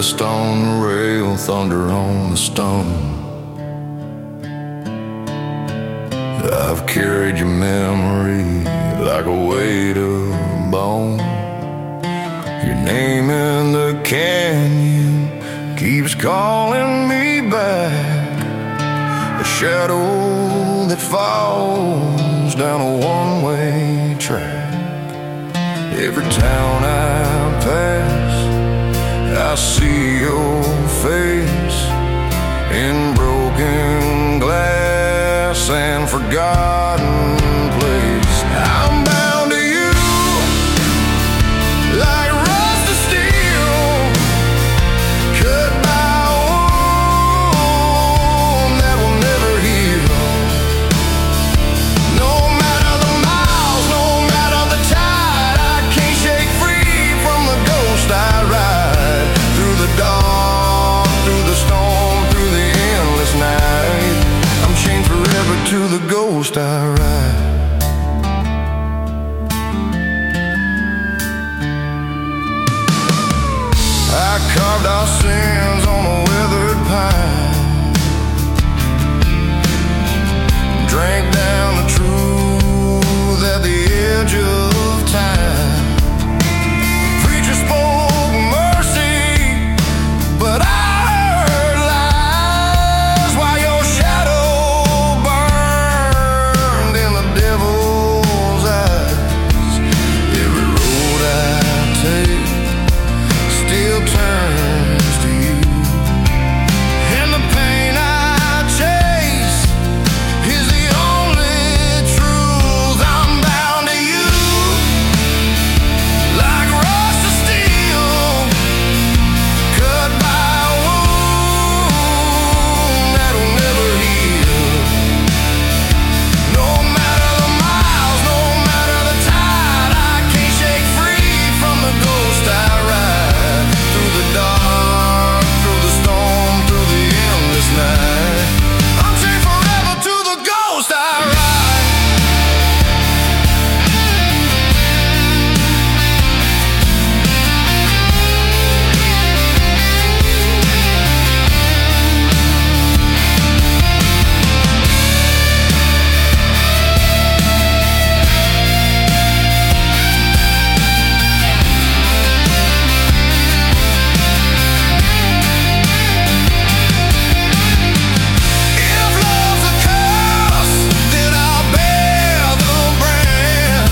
dust on the rail, thunder on the stone. I've carried your memory like a weight of bone. Your name in the canyon keeps calling me back. A shadow that falls down a one-way track. Every town I pass, I see your face in broken glass and forgotten place. I'm bound to you like rusted steel, cut by a wound that will never heal. No matter the miles, no matter the tide, I can't shake free from the ghost I ride. Through the dark, through the storm, through the endless night, I'm chained forever to the ghost I ride. I carved our sins on a weathered pine, drank down the truth at the edge of time. Preacher spoke mercy, but I heard lies while your shadow burned in the devil's eyes. Every road I take still turns to you, and the pain I chase is the only truth. I'm bound to you like rusted steel, cut by a wound that'll never heal. No matter the miles, no matter the tide, I can't shake free from the ghost I ride. Through the dark, through the storm, through the endless night, I'm chained forever to the ghost I ride. If love's a curse, then I'll bear the brand.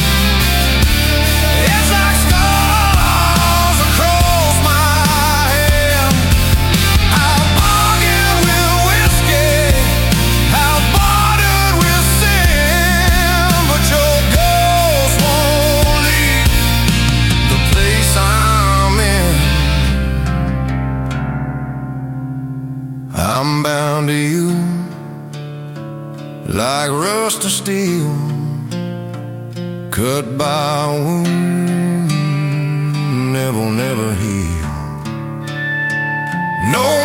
It's like scars across my hand. I've bargained with whiskey, I've bartered with sin, but your ghost won't leave the place I'm in. I'm bound to you like rust or steel, cut by a wound that will never heal. No